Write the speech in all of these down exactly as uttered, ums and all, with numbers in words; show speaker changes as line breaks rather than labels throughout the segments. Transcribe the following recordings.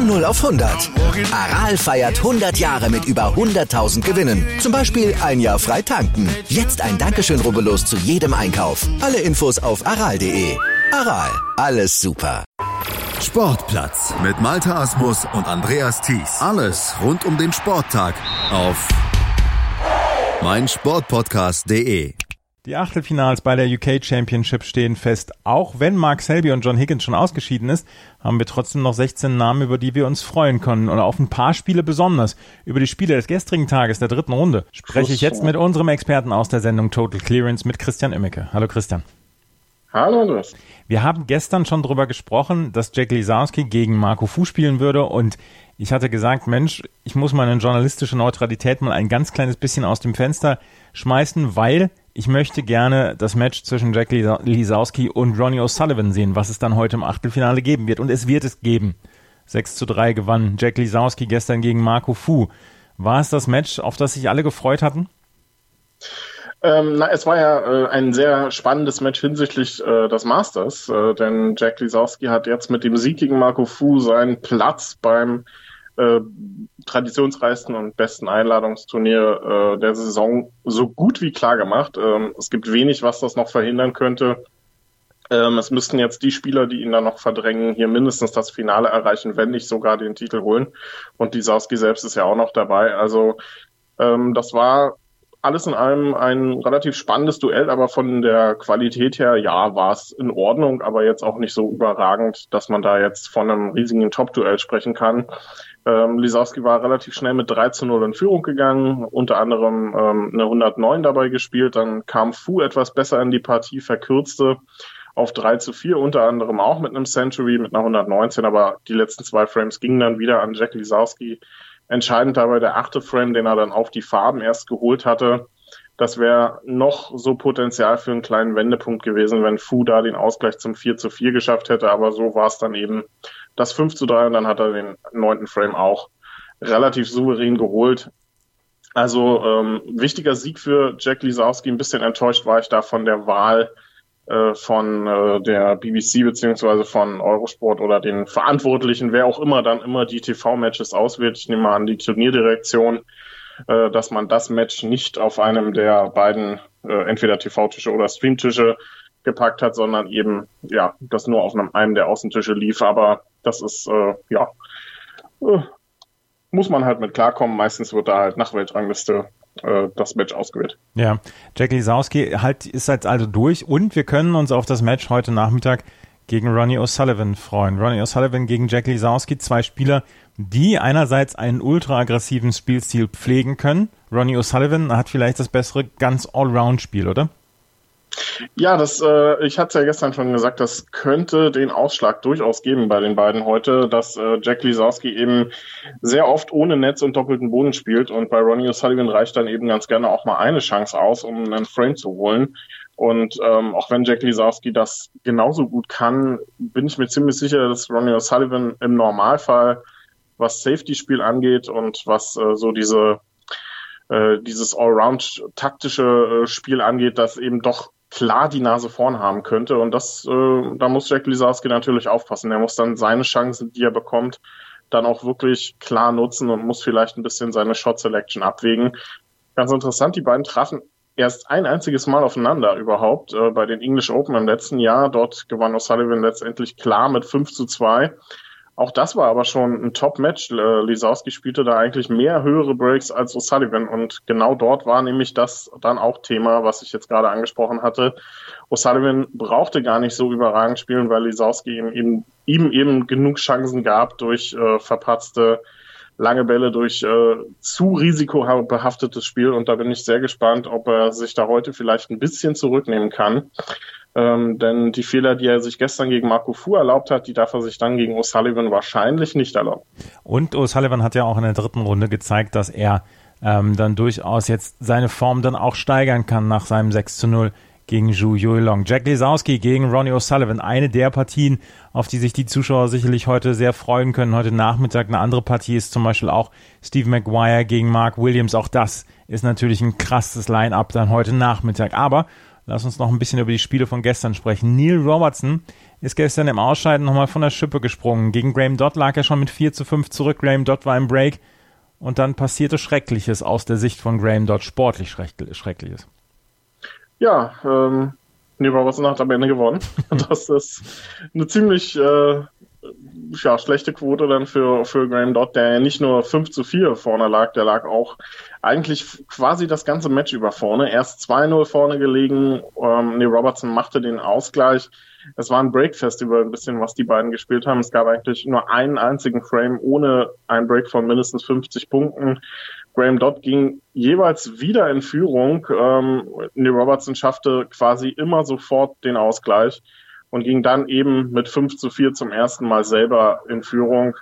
Von null auf hundert. Aral feiert hundert Jahre mit über hunderttausend Gewinnen. Zum Beispiel ein Jahr frei tanken. Jetzt ein Dankeschön, rubbellos zu jedem Einkauf. Alle Infos auf aral punkt de. Aral, alles super.
Sportplatz mit Malte Asmus und Andreas Thies. Alles rund um den Sporttag auf meinsportpodcast punkt de.
Die Achtelfinals bei der U K Championship stehen fest. Auch wenn Mark Selby und John Higgins schon ausgeschieden ist, haben wir trotzdem noch sechzehn Namen, über die wir uns freuen können. Und auf ein paar Spiele besonders. Über die Spiele des gestrigen Tages, der dritten Runde, spreche ich jetzt mit unserem Experten aus der Sendung Total Clearance, mit Christian Immeke. Hallo Christian.
Hallo Andreas.
Wir haben gestern schon darüber gesprochen, dass Jack Lisowski gegen Marco Fu spielen würde, und ich hatte gesagt, Mensch, ich muss meine journalistische Neutralität mal ein ganz kleines bisschen aus dem Fenster schmeißen, weil ich möchte gerne das Match zwischen Jack Lisowski und Ronnie O'Sullivan sehen, was es dann heute im Achtelfinale geben wird. Und es wird es geben. sechs zu drei gewann Jack Lisowski gestern gegen Marco Fu. War es das Match, auf das sich alle gefreut hatten?
Ähm, na, es war ja äh, ein sehr spannendes Match hinsichtlich äh, des Masters, äh, denn Jack Lisowski hat jetzt mit dem Sieg gegen Marco Fu seinen Platz beim äh, traditionsreichsten und besten Einladungsturnier äh, der Saison so gut wie klar gemacht. Ähm, es gibt wenig, was das noch verhindern könnte. Ähm, es müssten jetzt die Spieler, die ihn dann noch verdrängen, hier mindestens das Finale erreichen, wenn nicht sogar den Titel holen. Und Lisowski selbst ist ja auch noch dabei. Also ähm, das war alles in allem ein relativ spannendes Duell, aber von der Qualität her, ja, war es in Ordnung, aber jetzt auch nicht so überragend, dass man da jetzt von einem riesigen Top-Duell sprechen kann. Ähm, Lisowski war relativ schnell mit drei zu null in Führung gegangen, unter anderem ähm, eine hundertneun dabei gespielt, dann kam Fu etwas besser in die Partie, verkürzte auf drei zu vier, unter anderem auch mit einem Century, mit einer hundertneunzehn, aber die letzten zwei Frames gingen dann wieder an Jack Lisowski. Entscheidend dabei der achte Frame, den er dann auf die Farben erst geholt hatte. Das wäre noch so Potenzial für einen kleinen Wendepunkt gewesen, wenn Fu da den Ausgleich zum vier zu vier geschafft hätte. Aber so war es dann eben das fünf zu drei und dann hat er den neunten Frame auch relativ souverän geholt. Also ähm, wichtiger Sieg für Jack Lisowski. Ein bisschen enttäuscht war ich da von der Wahl äh, von äh, der B B C beziehungsweise von Eurosport oder den Verantwortlichen, wer auch immer dann immer die T V-Matches auswählt. Ich nehme mal an die Turnierdirektion, äh, dass man das Match nicht auf einem der beiden äh, entweder T V-Tische oder Streamtische gepackt hat, sondern eben ja das nur auf einem, einem der Außentische lief. Aber das ist äh, ja äh, muss man halt mit klarkommen. Meistens wird da halt nach Weltrangliste äh, das Match ausgewählt.
Ja, Jack Lisowski halt ist jetzt also durch und wir können uns auf das Match heute Nachmittag gegen Ronnie O'Sullivan freuen. Ronnie O'Sullivan gegen Jack Lisowski, zwei Spieler, die einerseits einen ultra-aggressiven Spielstil pflegen können. Ronnie O'Sullivan hat vielleicht das bessere ganz Allround-Spiel, oder?
Ja, das, äh, ich hatte es ja gestern schon gesagt, das könnte den Ausschlag durchaus geben bei den beiden heute, dass äh, Jack Lisowski eben sehr oft ohne Netz und doppelten Boden spielt und bei Ronnie O'Sullivan reicht dann eben ganz gerne auch mal eine Chance aus, um einen Frame zu holen. Und ähm, auch wenn Jack Lisowski das genauso gut kann, bin ich mir ziemlich sicher, dass Ronnie O'Sullivan im Normalfall, was Safety-Spiel angeht und was äh, so diese äh, dieses Allround-taktische äh, Spiel angeht, das eben doch klar die Nase vorn haben könnte. Und das, äh, da muss Jack Lisowski natürlich aufpassen. Er muss dann seine Chancen, die er bekommt, dann auch wirklich klar nutzen und muss vielleicht ein bisschen seine Shot-Selection abwägen. Ganz interessant, die beiden trafen erst ein einziges Mal aufeinander überhaupt äh, bei den English Open im letzten Jahr. Dort gewann O'Sullivan letztendlich klar mit fünf zu zwei. Auch das war aber schon ein Top-Match. Äh, Lisowski spielte da eigentlich mehr höhere Breaks als O'Sullivan und genau dort war nämlich das dann auch Thema, was ich jetzt gerade angesprochen hatte. O'Sullivan brauchte gar nicht so überragend spielen, weil Lisowski ihm eben, ihm eben genug Chancen gab durch äh, verpatzte lange Bälle, durch äh, zu risikobehaftetes Spiel und da bin ich sehr gespannt, ob er sich da heute vielleicht ein bisschen zurücknehmen kann. Ähm, denn die Fehler, die er sich gestern gegen Marco Fu erlaubt hat, die darf er sich dann gegen O'Sullivan wahrscheinlich nicht erlauben.
Und O'Sullivan hat ja auch in der dritten Runde gezeigt, dass er ähm, dann durchaus jetzt seine Form dann auch steigern kann nach seinem sechs zu null gegen Zhu Yuilong. Jack Lisowski gegen Ronnie O'Sullivan, eine der Partien, auf die sich die Zuschauer sicherlich heute sehr freuen können. Heute Nachmittag eine andere Partie ist zum Beispiel auch Steve Maguire gegen Mark Williams. Auch das ist natürlich ein krasses Line-Up dann heute Nachmittag. Aber lass uns noch ein bisschen über die Spiele von gestern sprechen. Neil Robertson ist gestern im Ausscheiden nochmal von der Schippe gesprungen. Gegen Graham Dodd lag er schon mit vier zu fünf zurück. Graham Dodd war im Break und dann passierte Schreckliches aus der Sicht von Graham Dodd, sportlich Schreckliches.
Ja, ähm, Neil Robertson hat am Ende gewonnen. Das ist eine ziemlich äh, ja, schlechte Quote dann für, für Graham Dodd, der nicht nur fünf zu vier vorne lag, der lag auch eigentlich quasi das ganze Match über vorne. Erst zwei null vorne gelegen, ähm, Neil Robertson machte den Ausgleich. Es war ein Break-Festival, ein bisschen, was die beiden gespielt haben. Es gab eigentlich nur einen einzigen Frame ohne einen Break von mindestens fünfzig Punkten. Graham Dodd ging jeweils wieder in Führung. Ähm, Neil Robertson schaffte quasi immer sofort den Ausgleich und ging dann eben mit fünf zu vier zum ersten Mal selber in Führung.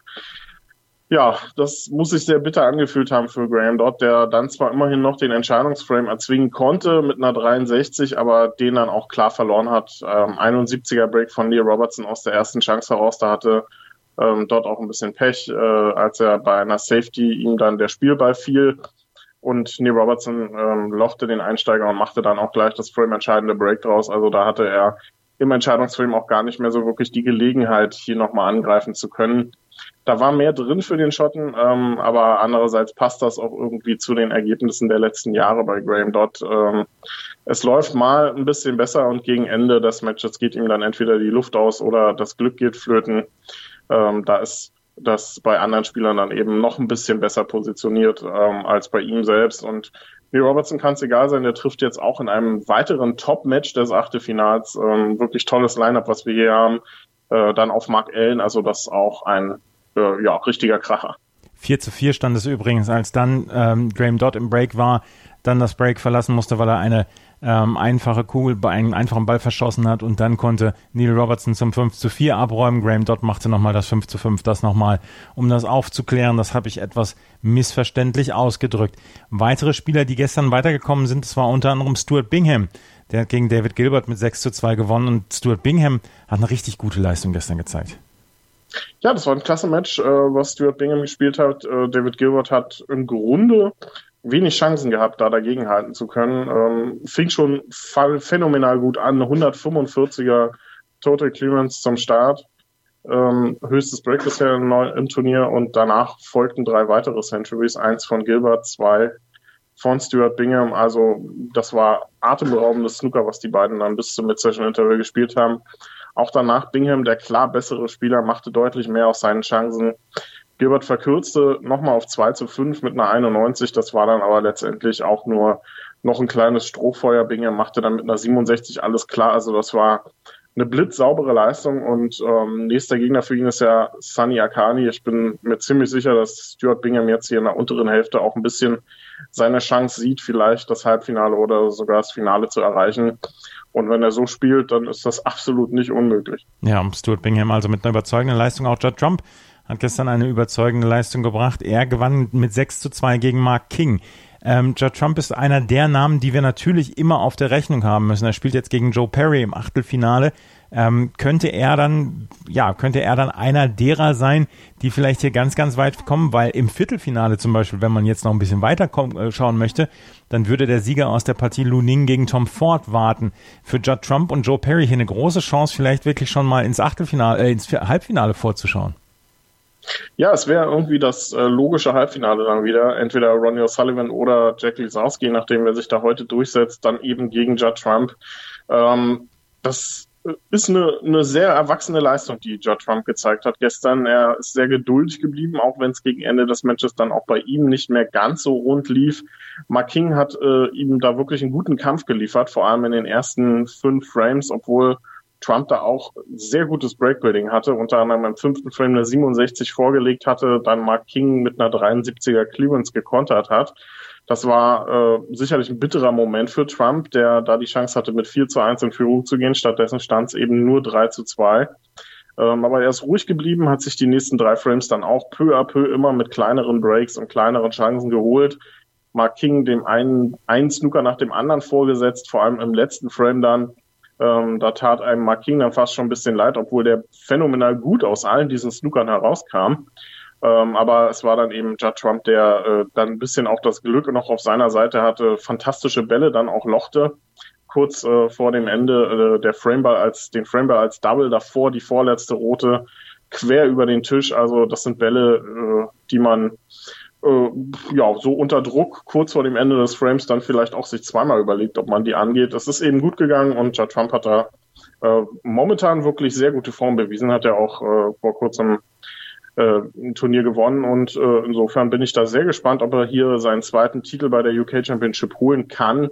Ja, das muss sich sehr bitter angefühlt haben für Graham Dodd, der dann zwar immerhin noch den Entscheidungsframe erzwingen konnte mit einer dreiundsechzig, aber den dann auch klar verloren hat. Ähm, einundsiebziger Break von Neil Robertson aus der ersten Chance heraus, da hatte ähm, Dodd auch ein bisschen Pech, äh, als er bei einer Safety ihm dann der Spielball fiel und Neil Robertson ähm, lochte den Einsteiger und machte dann auch gleich das frame-entscheidende Break draus. Also da hatte er im Entscheidungsframe auch gar nicht mehr so wirklich die Gelegenheit, hier nochmal angreifen zu können. Da war mehr drin für den Schotten, ähm, aber andererseits passt das auch irgendwie zu den Ergebnissen der letzten Jahre bei Graham Dodd. Ähm, es läuft mal ein bisschen besser und gegen Ende des Matches geht ihm dann entweder die Luft aus oder das Glück geht flöten. Ähm, da ist das bei anderen Spielern dann eben noch ein bisschen besser positioniert ähm, als bei ihm selbst. Und Neil Robertson kann es egal sein, der trifft jetzt auch in einem weiteren Top-Match des Achtelfinals. Ähm, wirklich tolles Line-Up, was wir hier haben. Äh, dann auf Mark Allen, also das ist auch ein äh, ja, richtiger Kracher.
vier zu vier stand es übrigens, als dann ähm, Graham Dodd im Break war, dann das Break verlassen musste, weil er eine ähm, einfache Kugel bei einem einfachen Ball verschossen hat und dann konnte Neil Robertson zum fünf zu vier abräumen. Graham Dodd machte nochmal das fünf zu fünf, das nochmal, um das aufzuklären. Das habe ich etwas missverständlich ausgedrückt. Weitere Spieler, die gestern weitergekommen sind, das war unter anderem Stuart Bingham. Der hat gegen David Gilbert mit sechs zu zwei gewonnen und Stuart Bingham hat eine richtig gute Leistung gestern gezeigt.
Ja, das war ein klasse Match, äh, was Stuart Bingham gespielt hat. Äh, David Gilbert hat im Grunde wenig Chancen gehabt, da dagegenhalten zu können. Ähm, fing schon phänomenal gut an, hundertfünfundvierziger Total Clearance zum Start. Ähm, höchstes Break bisher im, im Turnier und danach folgten drei weitere Centuries, eins von Gilbert, zwei von Stuart Bingham. Also das war atemberaubendes Snooker, was die beiden dann bis zum Mid-Session-Interval gespielt haben. Auch danach Bingham, der klar bessere Spieler, machte deutlich mehr aus seinen Chancen. Gilbert verkürzte nochmal auf zwei zu fünf mit einer einundneunzig. Das war dann aber letztendlich auch nur noch ein kleines Strohfeuer. Bingham machte dann mit einer siebenundsechzig alles klar. Also das war eine blitzsaubere Leistung. Und ähm, nächster Gegner für ihn ist ja Sunny Akani. Ich bin mir ziemlich sicher, dass Stuart Bingham jetzt hier in der unteren Hälfte auch ein bisschen seine Chance sieht, vielleicht das Halbfinale oder sogar das Finale zu erreichen. Und wenn er so spielt, dann ist das absolut nicht unmöglich.
Ja, Stuart Bingham also mit einer überzeugenden Leistung. Auch Judd Trump hat gestern eine überzeugende Leistung gebracht. Er gewann mit sechs zu zwei gegen Mark King. Ähm, Judd Trump ist einer der Namen, die wir natürlich immer auf der Rechnung haben müssen. Er spielt jetzt gegen Joe Perry im Achtelfinale. Ähm, könnte er dann, ja, könnte er dann einer derer sein, die vielleicht hier ganz, ganz weit kommen, weil im Viertelfinale zum Beispiel, wenn man jetzt noch ein bisschen weiter kommen, äh, schauen möchte, dann würde der Sieger aus der Partie Lu Ning gegen Tom Ford warten. Für Judd Trump und Joe Perry hier eine große Chance, vielleicht wirklich schon mal ins Achtelfinale, äh, ins Halbfinale vorzuschauen.
Ja, es wäre irgendwie das äh, logische Halbfinale dann wieder. Entweder Ronnie O'Sullivan oder Jack Lisowski, nachdem wer sich da heute durchsetzt, dann eben gegen Judd Trump. Ähm, das ist eine, eine sehr erwachsene Leistung, die Judd Trump gezeigt hat gestern. Er ist sehr geduldig geblieben, auch wenn es gegen Ende des Matches dann auch bei ihm nicht mehr ganz so rund lief. Mark King hat äh, ihm da wirklich einen guten Kampf geliefert, vor allem in den ersten fünf Frames, obwohl Trump da auch sehr gutes Breakbuilding hatte, unter anderem im fünften Frame eine siebenundsechzig vorgelegt hatte, dann Mark King mit einer dreiundsiebziger Clearance gekontert hat. Das war äh, sicherlich ein bitterer Moment für Trump, der da die Chance hatte, mit vier zu eins in Führung zu gehen. Stattdessen stand es eben nur drei zu zwei. Ähm, aber er ist ruhig geblieben, hat sich die nächsten drei Frames dann auch peu à peu immer mit kleineren Breaks und kleineren Chancen geholt. Mark King dem einen, einen Snooker nach dem anderen vorgesetzt, vor allem im letzten Frame dann. Ähm, da tat einem Mark King dann fast schon ein bisschen leid, obwohl der phänomenal gut aus allen diesen Snookern herauskam. Ähm, aber es war dann eben Judd Trump, der äh, dann ein bisschen auch das Glück noch auf seiner Seite hatte, fantastische Bälle dann auch lochte. kurz äh, vor dem Ende äh, der Frameball als den Frameball als Double, davor die vorletzte rote quer über den Tisch. Also das sind Bälle, äh, die man äh, ja so unter Druck kurz vor dem Ende des Frames dann vielleicht auch sich zweimal überlegt, ob man die angeht. Es ist eben gut gegangen und Judd Trump hat da äh, momentan wirklich sehr gute Form bewiesen, hat er auch äh, vor kurzem äh, ein Turnier gewonnen und äh, insofern bin ich da sehr gespannt, ob er hier seinen zweiten Titel bei der U K Championship holen kann.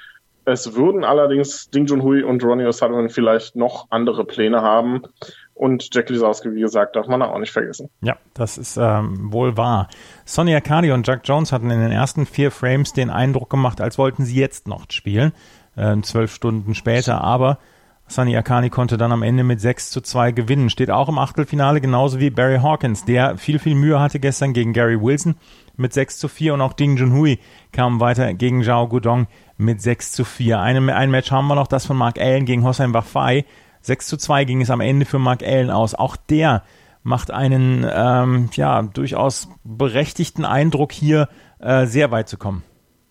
Es würden allerdings Ding Junhui und Ronnie O'Sullivan vielleicht noch andere Pläne haben. Und Jack Lisowski, wie gesagt, darf man auch nicht vergessen.
Ja, das ist ähm, wohl wahr. Sonia Akani und Jack Jones hatten in den ersten vier Frames den Eindruck gemacht, als wollten sie jetzt noch spielen, äh, zwölf Stunden später. Aber Sonia Akani konnte dann am Ende mit sechs zu zwei gewinnen. Steht auch im Achtelfinale, genauso wie Barry Hawkins, der viel, viel Mühe hatte gestern gegen Gary Wilson mit sechs zu vier. Und auch Ding Junhui kam weiter gegen Zhao Guodong mit sechs zu vier. Eine, ein Match haben wir noch, das von Mark Allen gegen Hossein Wafai. sechs zu zwei ging es am Ende für Mark Allen aus. Auch der macht einen ähm, ja durchaus berechtigten Eindruck, hier äh, sehr weit zu kommen.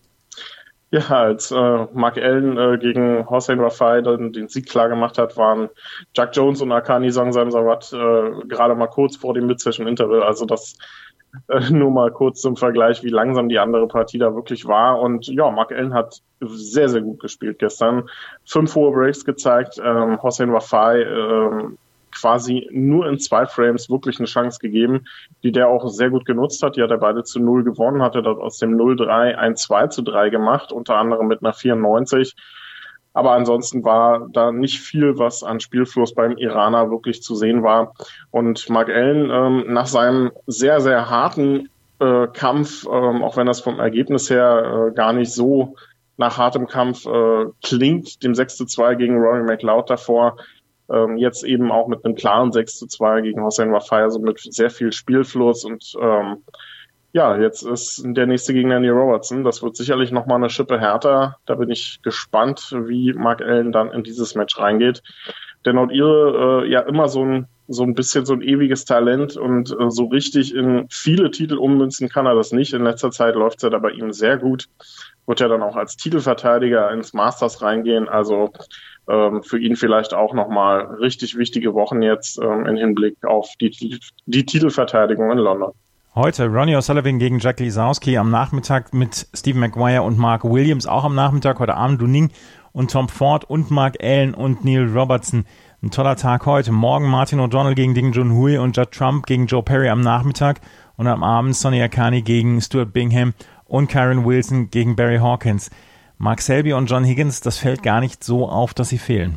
Ja, als äh, Mark Allen äh, gegen Hossein Wafai den, den Sieg klar gemacht hat, waren Jack Jones und Akani Sangsamsawat äh, gerade mal kurz vor dem Mid-Session-Interval. Also das äh, nur mal kurz zum Vergleich, wie langsam die andere Partie da wirklich war. Und ja, Mark Allen hat sehr, sehr gut gespielt gestern. Fünf hohe Breaks gezeigt. Ähm, Hossein Wafai ähm, quasi nur in zwei Frames wirklich eine Chance gegeben, die der auch sehr gut genutzt hat. Die hat er beide zu null gewonnen, hatte dort aus dem null drei ein zwei zu drei gemacht, unter anderem mit einer vierundneunzig. Aber ansonsten war da nicht viel, was an Spielfluss beim Iraner wirklich zu sehen war. Und Mark Allen ähm, nach seinem sehr, sehr harten äh, Kampf, ähm, auch wenn das vom Ergebnis her äh, gar nicht so nach hartem Kampf äh, klingt, dem sechs zu zwei gegen Rory McLeod davor, ähm, jetzt eben auch mit einem klaren sechs zu zwei gegen Hossein Wafai, also mit sehr viel Spielfluss und ähm, ja, jetzt ist der nächste Gegner Neil Robertson. Das wird sicherlich nochmal eine Schippe härter. Da bin ich gespannt, wie Mark Allen dann in dieses Match reingeht. Denn laut ihre äh, ja immer so ein so ein bisschen so ein ewiges Talent und äh, so richtig in viele Titel ummünzen kann er das nicht. In letzter Zeit läuft es ja da bei ihm sehr gut. Wird ja dann auch als Titelverteidiger ins Masters reingehen. Also ähm, für ihn vielleicht auch nochmal richtig wichtige Wochen jetzt ähm, im Hinblick auf die, die Titelverteidigung in London.
Heute Ronnie O'Sullivan gegen Jack Lisowski, am Nachmittag mit Stephen Maguire und Mark Williams, auch am Nachmittag, heute Abend Du Ning und Tom Ford und Mark Allen und Neil Robertson. Ein toller Tag heute. Morgen Martin O'Donnell gegen Ding Junhui und Judd Trump gegen Joe Perry am Nachmittag und am Abend Sonia Akani gegen Stuart Bingham und Kyron Wilson gegen Barry Hawkins. Mark Selby und John Higgins, das fällt gar nicht so auf, dass sie fehlen.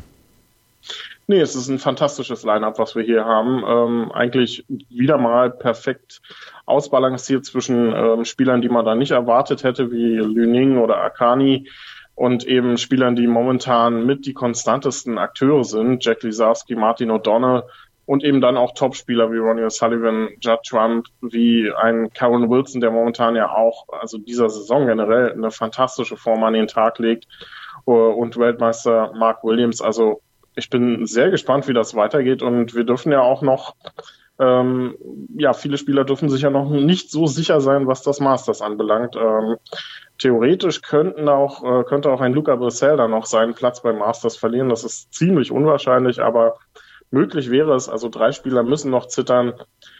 Nee, es ist ein fantastisches Line-Up, was wir hier haben. Ähm, eigentlich wieder mal perfekt ausbalanciert zwischen ähm, Spielern, die man da nicht erwartet hätte, wie Lü Ning oder Akani, und eben Spielern, die momentan mit die konstantesten Akteure sind, Jack Lisowski, Martin O'Donnell, und eben dann auch Topspieler wie Ronnie O'Sullivan, Judd Trump, wie ein Kyron Wilson, der momentan ja auch, also dieser Saison generell, eine fantastische Form an den Tag legt, und Weltmeister Mark Williams. Also ich bin sehr gespannt, wie das weitergeht, und wir dürfen ja auch noch, ähm, ja, viele Spieler dürfen sich ja noch nicht so sicher sein, was das Masters anbelangt. Ähm, theoretisch könnten auch, äh, könnte auch ein Luca Brissell da noch seinen Platz beim Masters verlieren. Das ist ziemlich unwahrscheinlich, aber möglich wäre es. Also drei Spieler müssen noch zittern.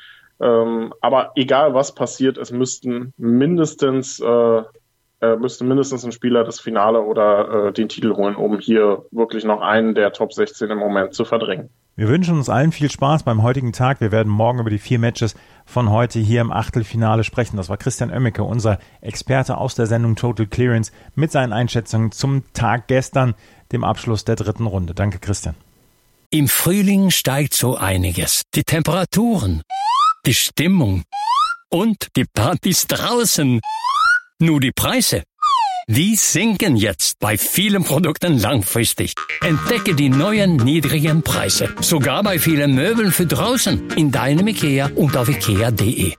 Ähm, aber egal was passiert, es müssten mindestens äh, äh, müsste mindestens ein Spieler das Finale oder äh, den Titel holen, um hier wirklich noch einen der Top sechzehn im Moment zu verdrängen.
Wir wünschen uns allen viel Spaß beim heutigen Tag. Wir werden morgen über die vier Matches von heute hier im Achtelfinale sprechen. Das war Christian Oemmeke, unser Experte aus der Sendung Total Clearance, mit seinen Einschätzungen zum Tag gestern, dem Abschluss der dritten Runde. Danke, Christian.
Im Frühling steigt so einiges. Die Temperaturen, die Stimmung und die Partys draußen. Nur die Preise, die sinken jetzt bei vielen Produkten langfristig. Entdecke die neuen niedrigen Preise, sogar bei vielen Möbeln für draußen, in deinem IKEA und auf ikea punkt de.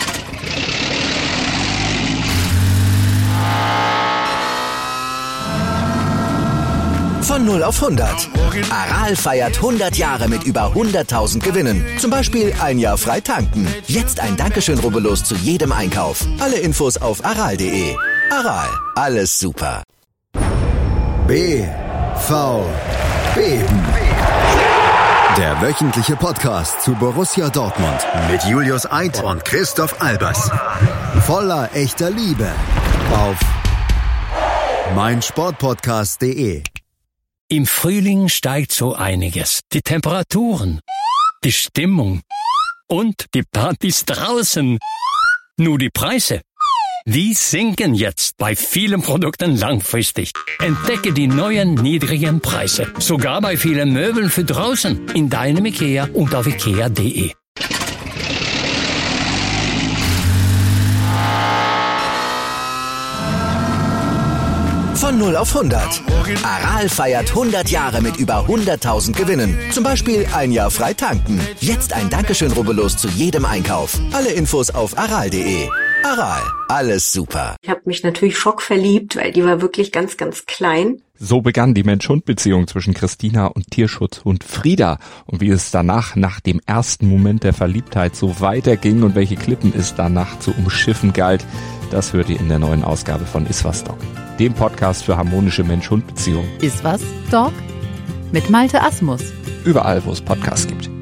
Von null auf hundert. Aral feiert hundert Jahre mit über hunderttausend Gewinnen. Zum Beispiel ein Jahr frei tanken. Jetzt ein Dankeschön, rubbellos zu jedem Einkauf. Alle Infos auf aral punkt de. Aral, alles super.
B. VBeben. Der wöchentliche Podcast zu Borussia Dortmund mit Julius Eid und Christoph Albers. Voller echter Liebe auf meinsportpodcast punkt de.
Im Frühling steigt so einiges. Die Temperaturen, die Stimmung und die Partys draußen. Nur die Preise, die sinken jetzt bei vielen Produkten langfristig. Entdecke die neuen niedrigen Preise. Sogar bei vielen Möbeln für draußen. In deinem IKEA und auf ikea punkt de.
Von null auf hundert. Aral feiert hundert Jahre mit über hunderttausend Gewinnen. Zum Beispiel ein Jahr frei tanken. Jetzt ein Dankeschön, rubbellos zu jedem Einkauf. Alle Infos auf aral punkt de. Aral, alles super.
Ich habe mich natürlich schockverliebt, weil die war wirklich ganz, ganz klein.
So begann die Mensch-Hund-Beziehung zwischen Christina und Tierschutzhund Frieda. Und wie es danach, nach dem ersten Moment der Verliebtheit, so weiterging und welche Klippen es danach zu umschiffen galt, das hört ihr in der neuen Ausgabe von Iswas Dog, dem Podcast für harmonische Mensch-Hund-Beziehungen.
Iswas Dog? Mit Malte Asmus.
Überall, wo es Podcasts gibt.